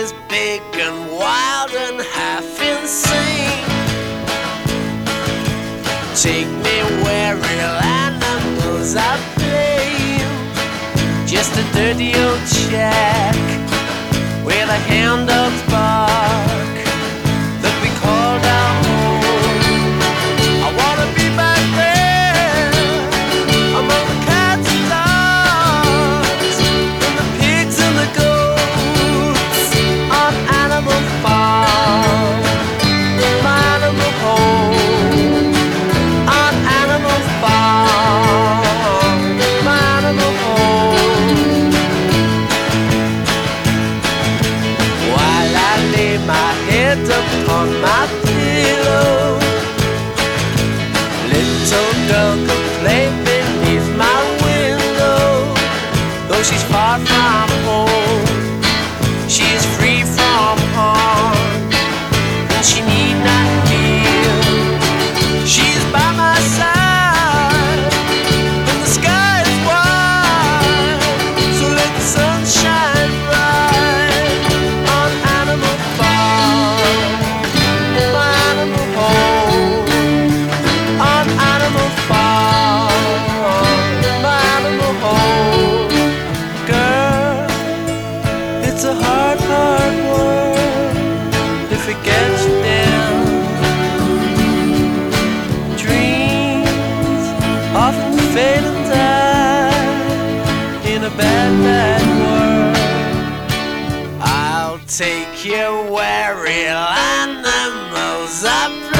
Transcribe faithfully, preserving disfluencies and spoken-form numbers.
is big and wild and half insane. Take me where real animals are playing. Just a dirty old shack where the hound dogs bark that we called our home. I wanna be back there among the cats and dogs and the pigs and the goats on Animal Farm, my animal home. On Animal Farm, my animal home. While I lay my head upon my pillow, little girl could play beneath my window. Though she's far from home, she is free from harm, and she need not fear. She's by my side, and the sky is wide, so let the sun shine bright on Animal Farm, my animal home. On Animal Farm, my animal home. Girl, it's a hard, hard world if it gets you down. Dreams often fade and die in a bad, bad world. I'll take you where real animals are.